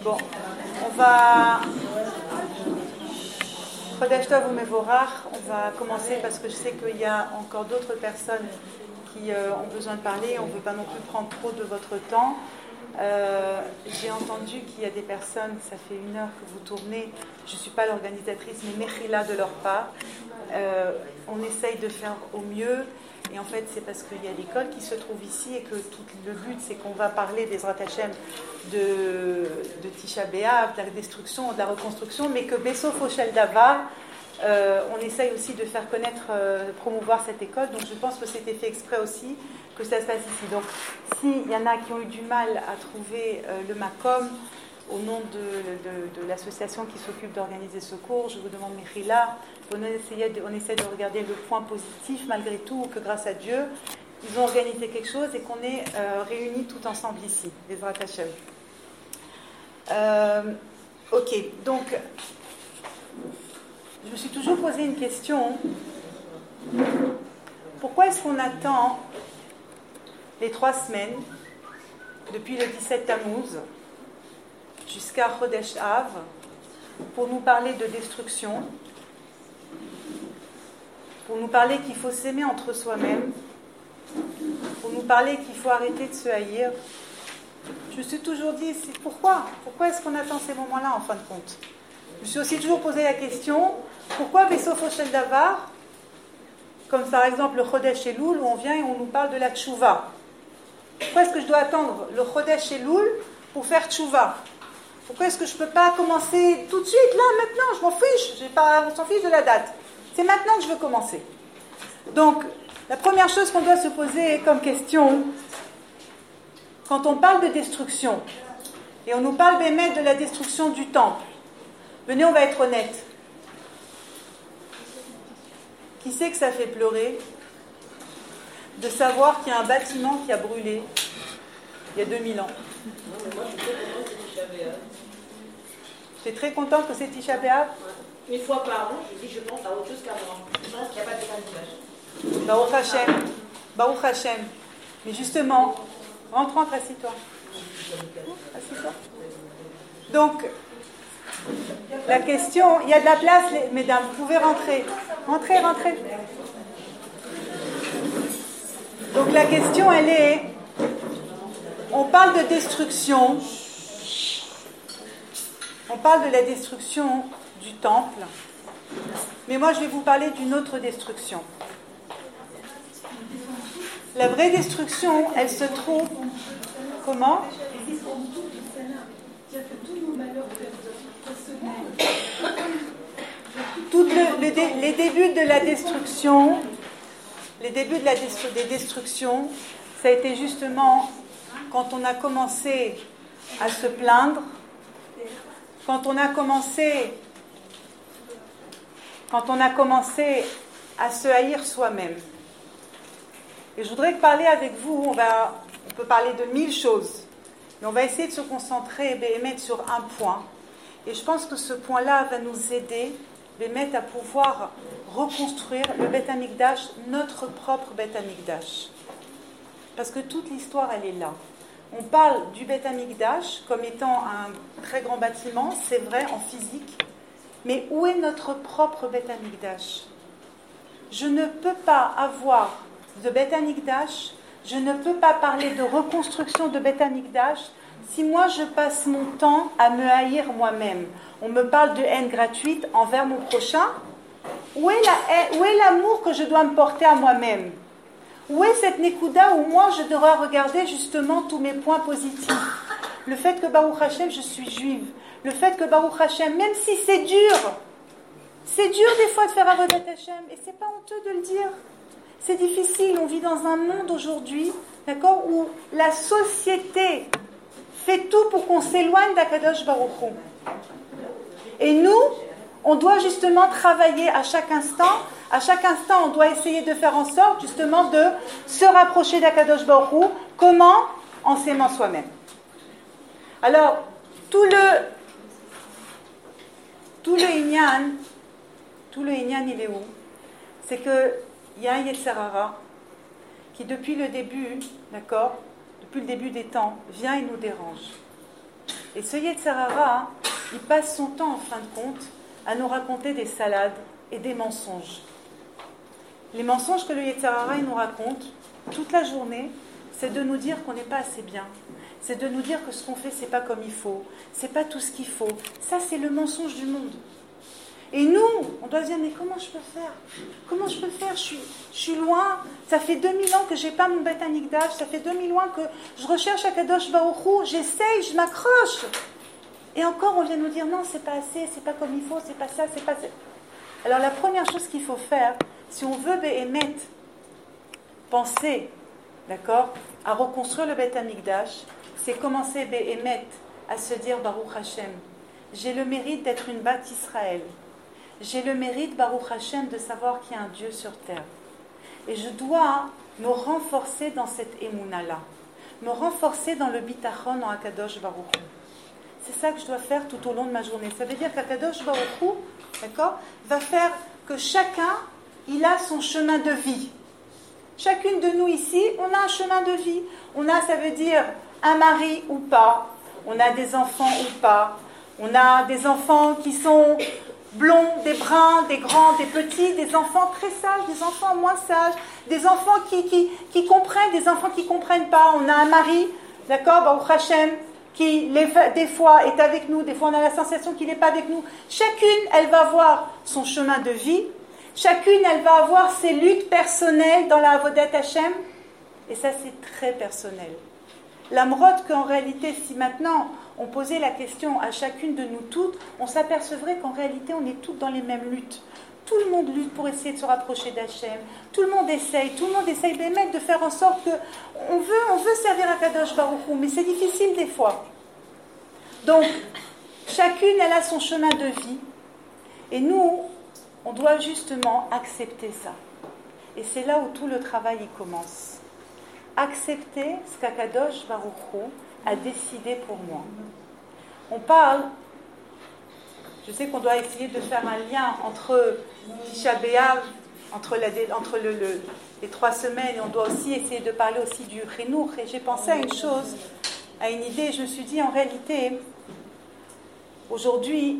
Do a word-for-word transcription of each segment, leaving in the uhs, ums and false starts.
Bon, on va... Chodesh Tov Umevorach, on va commencer parce que je sais qu'il y a encore d'autres personnes qui euh, ont besoin de parler. On ne veut pas non plus prendre trop de votre temps. Euh, j'ai entendu qu'il y a des personnes, ça fait une heure que vous tournez, je ne suis pas l'organisatrice, mais Mechila de leur part. Euh, on essaye de faire au mieux. Et en fait, c'est parce qu'il y a l'école qui se trouve ici et que tout le but, c'est qu'on va parler des Zrat Hashem de, de Tisha B'Av, de la destruction, de la reconstruction, mais que Bessof Oshel Davar, euh, on essaye aussi de faire connaître, euh, de promouvoir cette école. Donc, je pense que c'était fait exprès aussi que ça se passe ici. Donc, s'il y en a qui ont eu du mal à trouver euh, le Makom, au nom de, de, de l'association qui s'occupe d'organiser ce cours, je vous demande Mechila. On essaie, de, on essaie de regarder le point positif malgré tout, que grâce à Dieu, ils ont organisé quelque chose et qu'on est euh, réunis tout ensemble ici, les Zrat Hashem. Euh, ok, donc, je me suis toujours posé une question. Pourquoi est-ce qu'on attend les trois semaines, depuis le dix-sept Tammuz, jusqu'à Chodesh Av, pour nous parler de destruction, pour nous parler qu'il faut s'aimer entre soi-même, pour nous parler qu'il faut arrêter de se haïr. Je me suis toujours dit, c'est pourquoi Pourquoi est-ce qu'on attend ces moments-là, en fin de compte? Je me suis aussi toujours posé la question, pourquoi Bessof Oshel Davar, comme par exemple le Chodesh Elul, où on vient et on nous parle de la Tchouva. Pourquoi est-ce que je dois attendre le Chodesh Elul pour faire Tchouva? Pourquoi est-ce que je ne peux pas commencer tout de suite, là, maintenant? Je m'en fiche, j'ai pas, on s'en fiche de la date. C'est maintenant que je veux commencer. Donc, la première chose qu'on doit se poser comme question, quand on parle de destruction, et on nous parle bémet de la destruction du temple, venez, on va être honnête. Qui sait que ça fait pleurer de savoir qu'il y a un bâtiment qui a brûlé il y a deux mille ans? Tu es très contente que c'est Tisha B'Av? Une fois par an, je dis je pense à autre chose qu'avant. Je pense qu'il n'y a pas de décalage. Baruch Hashem. Baruch Hashem. Mais justement, rentre, rentre, assis-toi. Assis-toi. Donc, la question, il y a de la place, les, mesdames, vous pouvez rentrer. Rentrez, rentrez. Donc la question, elle est, on parle de destruction, on parle de la destruction du temple, mais moi je vais vous parler d'une autre destruction. La vraie destruction, elle se trouve, comment? Tout le, le dé, les débuts de la destruction, les débuts de la destru, des destructions, ça a été justement quand on a commencé à se plaindre, quand on a commencé, quand on a commencé à se haïr soi-même. Et je voudrais parler avec vous, on va, on peut parler de mille choses, mais on va essayer de se concentrer et mettre sur un point. Et je pense que ce point-là va nous aider à pouvoir reconstruire le Beth Amikdash, notre propre Beth Amikdash. Parce que toute l'histoire, elle est là. On parle du Beth Amikdash comme étant un très grand bâtiment, c'est vrai, en physique, mais où est notre propre Beth Amikdash? Je ne peux pas avoir de Beth Amikdash, je ne peux pas parler de reconstruction de Beth Amikdash si moi je passe mon temps à me haïr moi-même. On me parle de haine gratuite envers mon prochain. Où est, la haine, où est l'amour que je dois me porter à moi-même? Où est cette Nekuda où moi je dois regarder justement tous mes points positifs? Le fait que Baruch Hashem, je suis juive. Le fait que Baruch Hashem, même si c'est dur, c'est dur des fois de faire Avodat Hashem, et c'est pas honteux de le dire. C'est difficile, on vit dans un monde aujourd'hui, d'accord, où la société fait tout pour qu'on s'éloigne d'Akadosh Baruch Hu. Et nous, on doit justement travailler à chaque instant. À chaque instant, on doit essayer de faire en sorte justement de se rapprocher d'Akadosh Baruch Hu. Comment? En s'aimant soi-même. Alors, tout le tout le Inyan, tout le Inyan, il est où? C'est que il y a un Yetzer Hara qui, depuis le début, d'accord, depuis le début des temps, vient et nous dérange. Et ce Yetzer Hara, il passe son temps, en fin de compte, à nous raconter des salades et des mensonges. Les mensonges que le Yetzer Hara il nous raconte toute la journée, c'est de nous dire qu'on n'est pas assez bien. C'est de nous dire que ce qu'on fait, c'est pas comme il faut. C'est pas tout ce qu'il faut. Ça, c'est le mensonge du monde. Et nous, on doit se dire, mais comment je peux faire? Comment je peux faire? Je suis, je suis loin. Ça fait deux mille ans que j'ai pas mon Beth Amikdash. Ça fait deux mille ans que je recherche Akadosh Baruch Hu. J'essaye, je m'accroche. Et encore, on vient nous dire, non, c'est pas assez, c'est pas comme il faut, c'est pas ça, c'est pas ça. Alors, la première chose qu'il faut faire, si on veut Béhémet, penser, d'accord, à reconstruire le Beth Amikdash, c'est commencer Béhémet à se dire, Baruch Hashem, j'ai le mérite d'être une Bat Israël. J'ai le mérite, Baruch Hashem, de savoir qu'il y a un Dieu sur terre. Et je dois me renforcer dans cette émouna-là. Me renforcer dans le bitachon en Akadosh Baruch Hu. C'est ça que je dois faire tout au long de ma journée. Ça veut dire qu'Akadosh Baruch Hu, d'accord, va faire que chacun, il a son chemin de vie. Chacune de nous ici, on a un chemin de vie. On a, ça veut dire, un mari ou pas. On a des enfants ou pas. On a des enfants qui sont blonds, des bruns, des grands, des petits, des enfants très sages, des enfants moins sages, des enfants qui, qui, qui comprennent, des enfants qui ne comprennent pas. On a un mari, d'accord, Baruch Hashem, qui les, des fois est avec nous, des fois on a la sensation qu'il n'est pas avec nous. Chacune, elle va avoir son chemin de vie. Chacune, elle va avoir ses luttes personnelles dans la Avodat Hashem. Et ça, c'est très personnel. L'amrod qu'en réalité, si maintenant on posait la question à chacune de nous toutes, on s'apercevrait qu'en réalité, on est toutes dans les mêmes luttes. Tout le monde lutte pour essayer de se rapprocher d'Hachem. Tout le monde essaye, tout le monde essaye de faire en sorte que on veut, on veut servir à Kadosh Baruch Hu, mais c'est difficile des fois. Donc, chacune, elle a son chemin de vie. Et nous, on doit justement accepter ça. Et c'est là où tout le travail y commence. Accepter ce qu'Akadosh Baruch Hu a décidé pour moi. On parle, je sais qu'on doit essayer de faire un lien entre Tisha B'Av, entre, la, entre le, le, les trois semaines, et on doit aussi essayer de parler aussi du Chinour. Et j'ai pensé à une chose, à une idée, je me suis dit en réalité, aujourd'hui,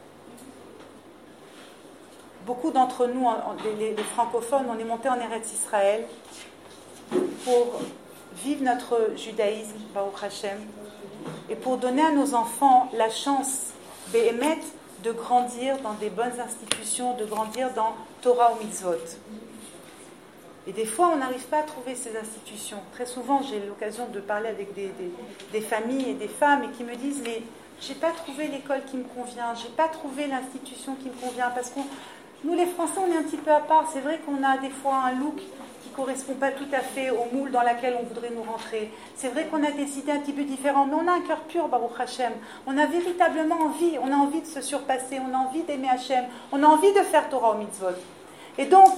beaucoup d'entre nous, les, les francophones, on est montés en Eretz Israël pour vivre notre judaïsme, Baruch Hashem, et pour donner à nos enfants la chance, Béhémet, de grandir dans des bonnes institutions, de grandir dans Torah ou Mitzvot. Et des fois, on n'arrive pas à trouver ces institutions. Très souvent, j'ai l'occasion de parler avec des, des, des familles et des femmes et qui me disent « mais j'ai pas trouvé l'école qui me convient, j'ai pas trouvé l'institution qui me convient, parce que nous, les Français, on est un petit peu à part. C'est vrai qu'on a des fois un look qui ne correspond pas tout à fait au moule dans lequel on voudrait nous rentrer. C'est vrai qu'on a des idées un petit peu différentes, mais on a un cœur pur, Baruch Hashem. On a véritablement envie, on a envie de se surpasser, on a envie d'aimer Hashem, on a envie de faire Torah au mitzvot. Et donc,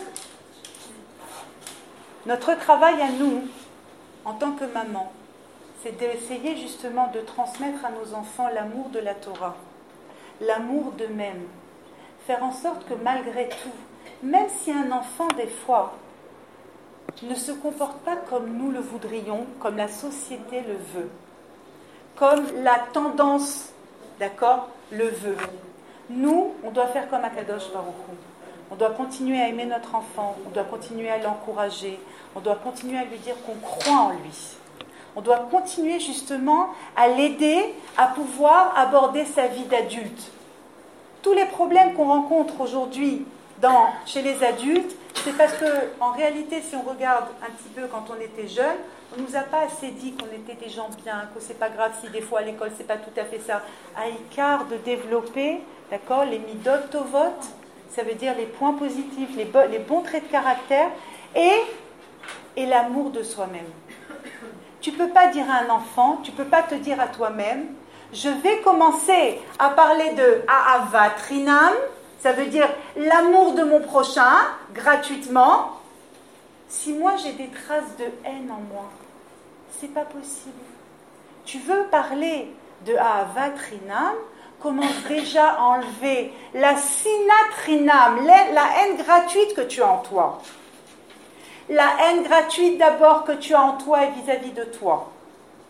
notre travail à nous, en tant que maman, c'est d'essayer justement de transmettre à nos enfants l'amour de la Torah, l'amour d'eux-mêmes. Faire en sorte que malgré tout, même si un enfant des fois ne se comporte pas comme nous le voudrions, comme la société le veut, comme la tendance, d'accord, le veut, nous, on doit faire comme Akadosh Baruch Hu. On doit continuer à aimer notre enfant, on doit continuer à l'encourager, on doit continuer à lui dire qu'on croit en lui. On doit continuer justement à l'aider à pouvoir aborder sa vie d'adulte. Tous les problèmes qu'on rencontre aujourd'hui dans, chez les adultes, c'est parce qu'en réalité, si on regarde un petit peu quand on était jeune, on ne nous a pas assez dit qu'on était des gens bien, que c'est pas grave si des fois à l'école c'est pas tout à fait ça. À écart de développer, d'accord, les midot tovot, ça veut dire les points positifs, les, bo- les bons traits de caractère et, et l'amour de soi-même. Tu ne peux pas dire à un enfant, tu ne peux pas te dire à toi-même, je vais commencer à parler de Ahavat Rinam, ça veut dire l'amour de mon prochain, gratuitement, si moi j'ai des traces de haine en moi. C'est pas possible. Tu veux parler de Ahavat Rinam, commence déjà à enlever la Sinat Rinam, la haine gratuite que tu as en toi. La haine gratuite d'abord que tu as en toi et vis-à-vis de toi.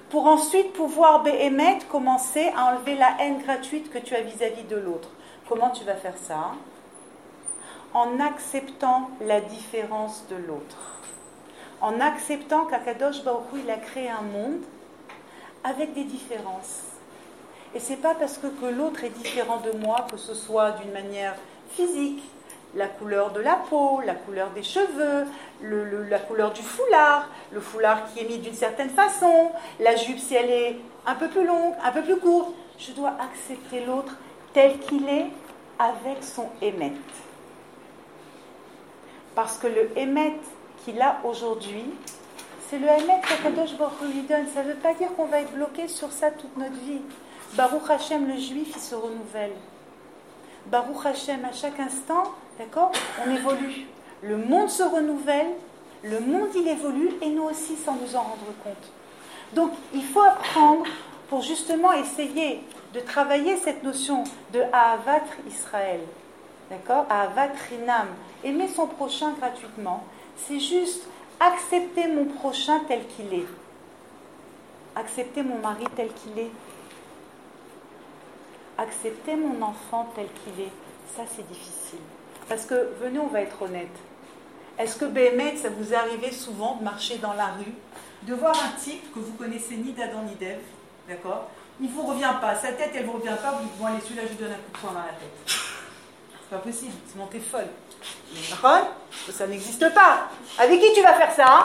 pour ensuite pouvoir, Béhémet, commencer à enlever la haine gratuite que tu as vis-à-vis de l'autre. Comment tu vas faire ça? En acceptant la différence de l'autre. En acceptant qu'Akadosh Baruch Hu, il a créé un monde avec des différences. Et c'est pas parce que, que l'autre est différent de moi, que ce soit d'une manière physique, la couleur de la peau, la couleur des cheveux, le, le, la couleur du foulard, le foulard qui est mis d'une certaine façon, la jupe si elle est un peu plus longue, un peu plus courte. Je dois accepter l'autre tel qu'il est avec son émet. Parce que le émet qu'il a aujourd'hui, c'est le émet qu'Akadosh Baruch Hu lui donne. Ça ne veut pas dire qu'on va être bloqué sur ça toute notre vie. Baruch Hashem, le juif, il se renouvelle. Baruch Hashem, à chaque instant, d'accord, on évolue. Le monde se renouvelle, le monde il évolue, et nous aussi sans nous en rendre compte. Donc, il faut apprendre pour justement essayer de travailler cette notion de Ahavat Israël. D'accord? Ahavat Rinam. Aimer son prochain gratuitement. C'est juste accepter mon prochain tel qu'il est. Accepter mon mari tel qu'il est. Accepter mon enfant tel qu'il est. Ça, c'est difficile. Parce que, venez, on va être honnête. Est-ce que, Béhémet, ça vous est arrivé souvent de marcher dans la rue, de voir un type que vous connaissez ni d'Adam ni d'Ève, d'accord? Il ne vous revient pas, sa tête, elle ne vous revient pas, vous dites, bon, allez, celui-là, je lui donne un coup de poing dans la tête. C'est pas possible, sinon t'es folle. D'accord? Ça n'existe pas. Avec qui tu vas faire ça?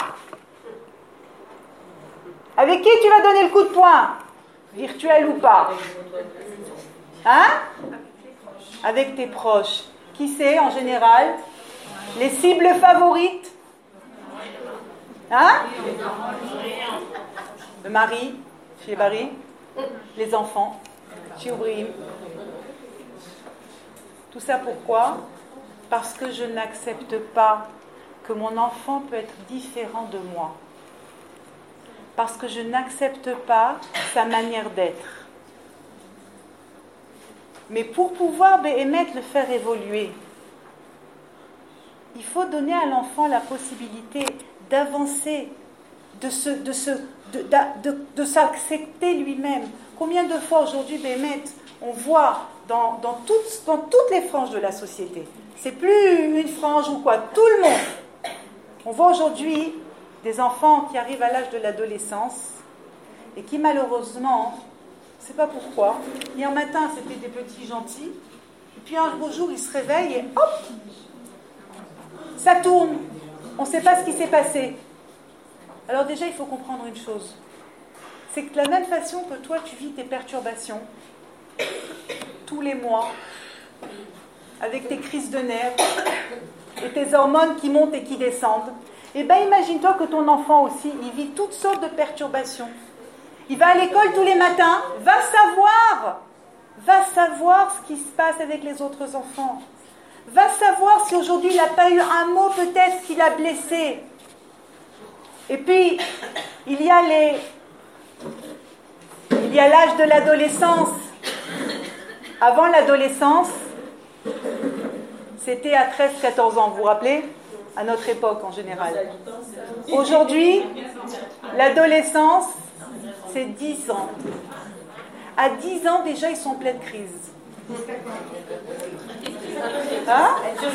Avec qui tu vas donner le coup de poing? Virtuel ou pas? Hein? Avec tes proches. Qui c'est en général? Les cibles favorites? Hein? Le mari, chez Barry. Les enfants, chez Oubrim. Tout ça pourquoi? Parce que je n'accepte pas que mon enfant peut être différent de moi. Parce que je n'accepte pas sa manière d'être. Mais pour pouvoir Béhémet le faire évoluer, il faut donner à l'enfant la possibilité d'avancer, de, se, de, se, de, de, de, de s'accepter lui-même. Combien de fois aujourd'hui, Béhémet, on voit dans, dans, toutes, dans toutes les franges de la société, c'est plus une frange ou quoi, tout le monde. On voit aujourd'hui des enfants qui arrivent à l'âge de l'adolescence et qui malheureusement, je ne sais pas pourquoi, hier matin c'était des petits gentils, et puis un beau jour ils se réveillent et hop, ça tourne, on ne sait pas ce qui s'est passé. Alors déjà il faut comprendre une chose, c'est que de la même façon que toi tu vis tes perturbations tous les mois, avec tes crises de nerfs et tes hormones qui montent et qui descendent, et bien imagine-toi que ton enfant aussi, il vit toutes sortes de perturbations. Il va à l'école tous les matins, va savoir, va savoir ce qui se passe avec les autres enfants. Va savoir si aujourd'hui il n'a pas eu un mot peut-être qui l'a blessé. Et puis, il y a les... Il y a l'âge de l'adolescence. Avant l'adolescence, c'était à treize à quatorze ans, vous vous rappelez? À notre époque en général. Aujourd'hui, l'adolescence, c'est dix ans. À dix ans, déjà, ils sont en pleine crise. Hein?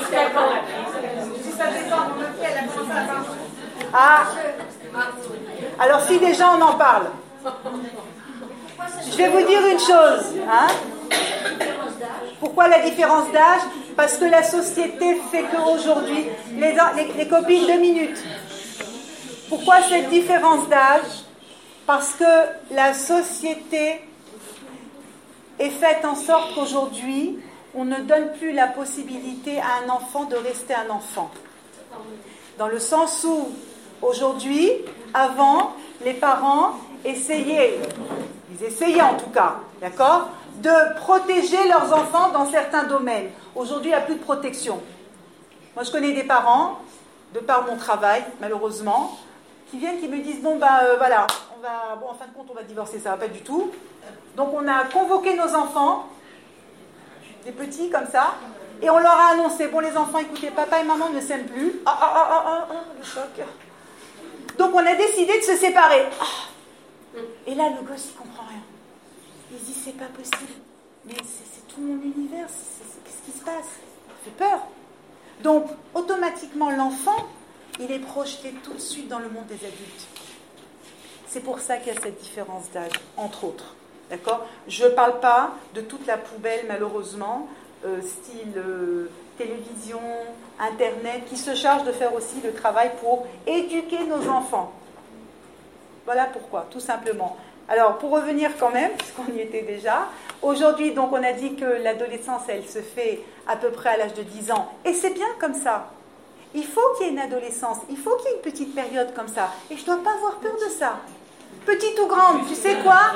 Ah! Alors, si déjà on en parle, je vais vous dire une chose. Hein? Pourquoi la différence d'âge? Parce que la société fait qu'aujourd'hui, les, les, les copines, deux minutes. Pourquoi cette différence d'âge? Parce que la société est faite en sorte qu'aujourd'hui, on ne donne plus la possibilité à un enfant de rester un enfant. Dans le sens où, aujourd'hui, avant, les parents essayaient, ils essayaient en tout cas, d'accord, de protéger leurs enfants dans certains domaines. Aujourd'hui, il n'y a plus de protection. Moi, je connais des parents, de par mon travail, malheureusement, qui viennent, qui me disent, bon, ben euh, voilà, on va, bon, en fin de compte, on va divorcer, ça ne va pas du tout. Donc, on a convoqué nos enfants, des petits comme ça, et on leur a annoncé, bon, les enfants, écoutez, papa et maman ne s'aiment plus. Ah, ah, ah, ah, ah, ah, le choc. Donc, on a décidé de se séparer. Ah. Et là, le gosse, il comprend rien. Il se dit, c'est pas possible. Mais c'est, c'est tout mon univers. C'est, c'est, qu'est-ce qui se passe? Ça fait peur. Donc, automatiquement, l'enfant, il est projeté tout de suite dans le monde des adultes. C'est pour ça qu'il y a cette différence d'âge, entre autres. D'accord? Je ne parle pas de toute la poubelle, malheureusement, euh, style euh, télévision, Internet, qui se charge de faire aussi le travail pour éduquer nos enfants. Voilà pourquoi, tout simplement. Alors, pour revenir quand même, puisqu'on y était déjà, aujourd'hui, donc, on a dit que l'adolescence, elle se fait à peu près à l'âge de dix ans. Et c'est bien comme ça. Il faut qu'il y ait une adolescence, il faut qu'il y ait une petite période comme ça. Et je ne dois pas avoir peur de ça. Petite ou grande, tu sais quoi?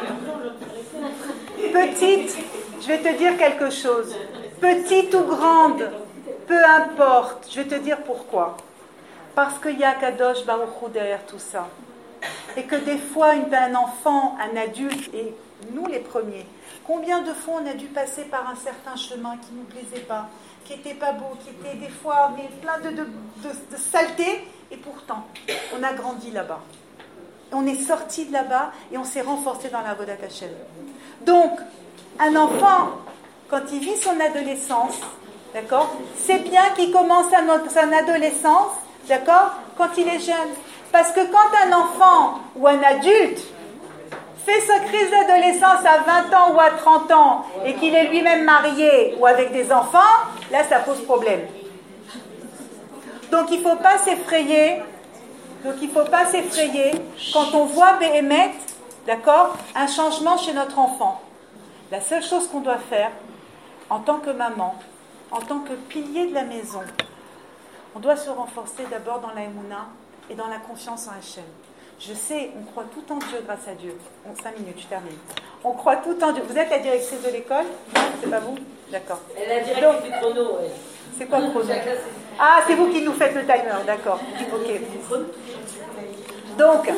Petite, je vais te dire quelque chose. Petite ou grande, peu importe. Je vais te dire pourquoi. Parce qu'il y a Kadosh Baruch Hu derrière tout ça. Et que des fois, un enfant, un adulte, et nous les premiers, combien de fois on a dû passer par un certain chemin qui ne nous plaisait pas, qui n'était pas beau, qui était des fois mais plein de, de, de, de saleté, et pourtant, on a grandi là-bas. On est sorti de là-bas et on s'est renforcé dans la Vodat Hashem. Donc, un enfant, quand il vit son adolescence, d'accord, c'est bien qu'il commence son adolescence, d'accord, quand il est jeune. Parce que quand un enfant ou un adulte fait sa crise d'adolescence à vingt ans ou à trente ans et qu'il est lui-même marié ou avec des enfants, là, ça pose problème. Donc, il ne faut pas s'effrayer. Donc, il ne faut pas s'effrayer quand on voit Béhémet, d'accord, un changement chez notre enfant. La seule chose qu'on doit faire, en tant que maman, en tant que pilier de la maison, on doit se renforcer d'abord dans la Emouna et dans la confiance en Hachem. Je sais, on croit tout en Dieu grâce à Dieu. Bon, cinq minutes, je termine. On croit tout en Dieu. Vous êtes la directrice de l'école? Non, c'est pas vous? D'accord. Elle est la directrice du chrono, oui. C'est quoi le chrono? Ah, c'est vous qui nous faites le timer, d'accord. Ok. Donc,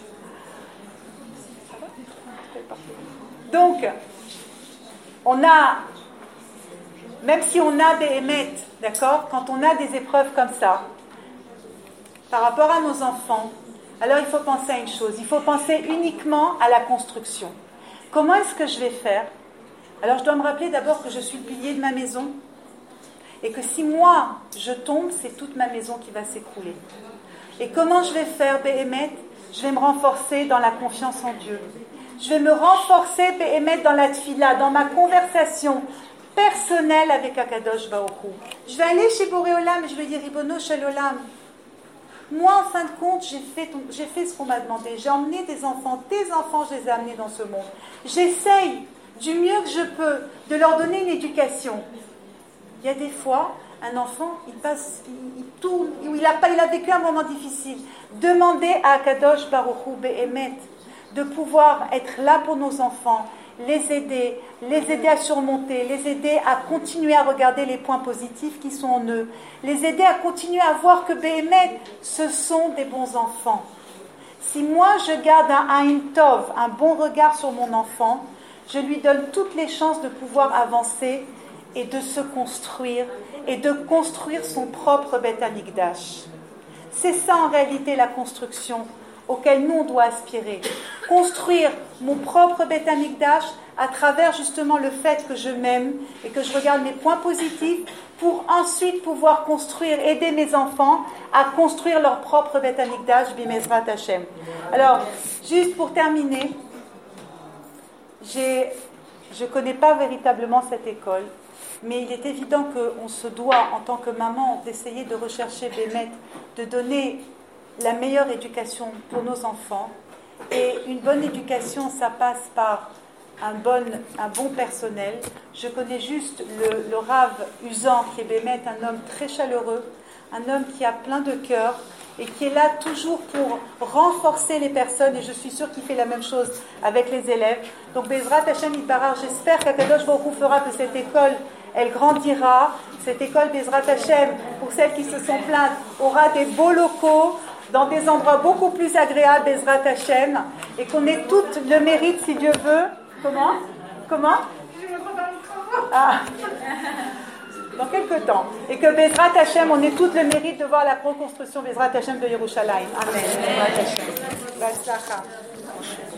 donc, on a, même si on a des émettes, d'accord, quand on a des épreuves comme ça, par rapport à nos enfants, alors il faut penser à une chose, il faut penser uniquement à la construction. Comment est-ce que je vais faire? Alors je dois me rappeler d'abord que je suis le pilier de ma maison et que si moi je tombe, c'est toute ma maison qui va s'écrouler. Et comment je vais faire, Béhémet? Je vais me renforcer dans la confiance en Dieu. Je vais me renforcer, Béhémet, dans la tfila, dans ma conversation personnelle avec Akadosh Baruch Hu. Je vais aller chez Boré Olam et je vais dire, Ribono Shel Olam, moi, en fin de compte, j'ai fait, ton, j'ai fait ce qu'on m'a demandé. J'ai emmené des enfants, tes enfants, je les ai amenés dans ce monde. J'essaye, du mieux que je peux, de leur donner une éducation. Il y a des fois, un enfant, il passe, il, il tourne, il a, pas, il a vécu un moment difficile. Demandez à Akadosh Baruch Hu Béhémet de pouvoir être là pour nos enfants, les aider, les aider à surmonter, les aider à continuer à regarder les points positifs qui sont en eux, les aider à continuer à voir que Béhémet, ce sont des bons enfants. Si moi je garde un Aïn Tov, un bon regard sur mon enfant, je lui donne toutes les chances de pouvoir avancer et de se construire et de construire son propre Beth Amikdash. C'est ça en réalité la construction auquel nous on doit aspirer. Construire mon propre Beth Amikdash à travers justement le fait que je m'aime et que je regarde mes points positifs pour ensuite pouvoir construire, aider mes enfants à construire leur propre Beth Amikdash Bimezrat Hashem. Alors, juste pour terminer, j'ai, je ne connais pas véritablement cette école, mais il est évident qu'on se doit, en tant que maman, d'essayer de rechercher Béhémet, de donner la meilleure éducation pour nos enfants. Et une bonne éducation, ça passe par un bon, un bon personnel. Je connais juste le, le Rav Uzan, qui est Béhémet, un homme très chaleureux, un homme qui a plein de cœur et qui est là toujours pour renforcer les personnes, et je suis sûre qu'il fait la même chose avec les élèves. Donc Bezrat Hashem Yitbarach, j'espère qu'Akadosh Baruch Hu fera que cette école, elle grandira. Cette école Bezrat Hashem, pour celles qui se sont plaintes, aura des beaux locaux, dans des endroits beaucoup plus agréables, Bezrat Hashem, et qu'on ait tout le mérite, si Dieu veut. Comment Comment Ah Dans quelques temps. Et que Bezrat Hashem, on ait tout le mérite de voir la reconstruction Bezrat Hashem de Yerushalayim. Amen. Bezrat Hashem.